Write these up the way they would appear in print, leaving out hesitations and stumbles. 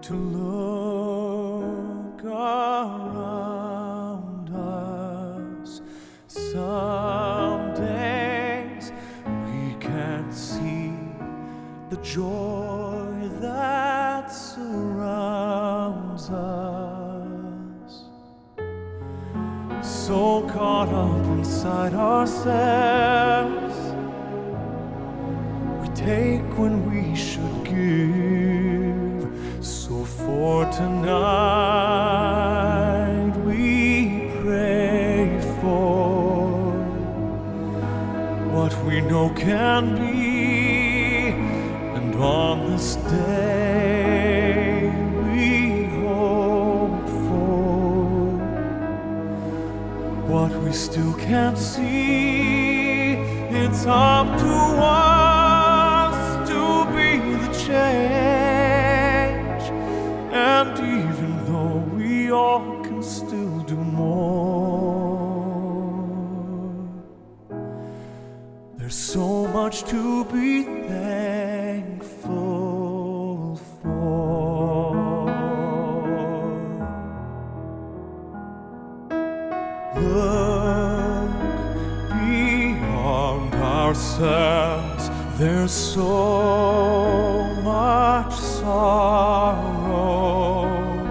to look around us. Some days we can't see the joy that surrounds us. So caught up inside ourselves, we take when we should give. So for tonight we pray for what we know can be, and on this day we hope for what we still can't see. It's up to us to be the change, and even though we all can still do more, there's so much to be thankful for. Look beyond ourselves, there's so much sorrow.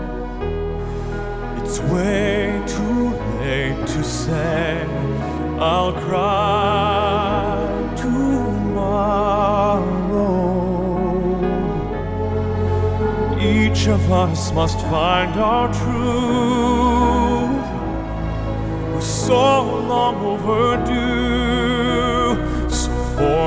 It's way too late to say I'll cry tomorrow. Each of us must find our truth. We're so long overdue. So for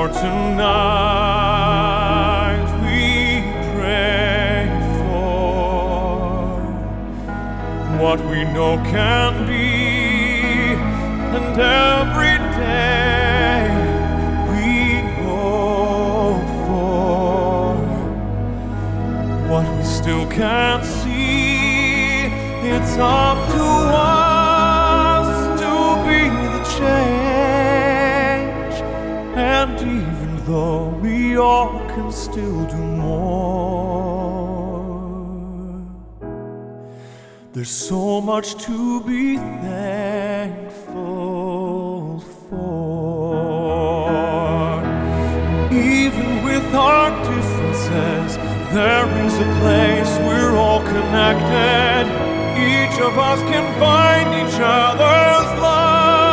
tonight we pray for what we know can be, and every day we hope for what we still can't see. It's up to us to be the change, and even though we all can still do more, there's so much to be thankful for. Even with our differences, there is a place we're all connected. Each of us can find each other's love.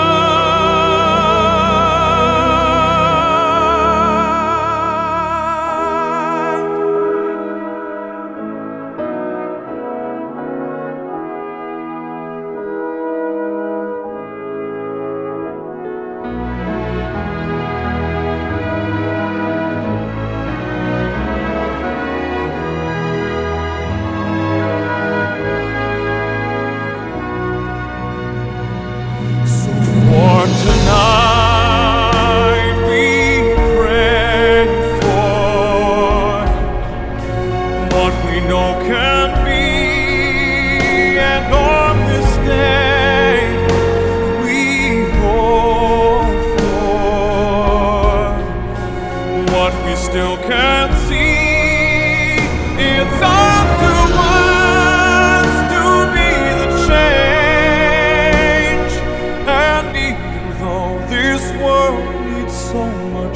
Tonight we pray for what we know can be, and on this day we hope for what we still can't see. It's up to us to be the change, and even though this world needs so much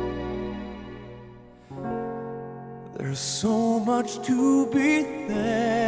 more, there's so much to be thankful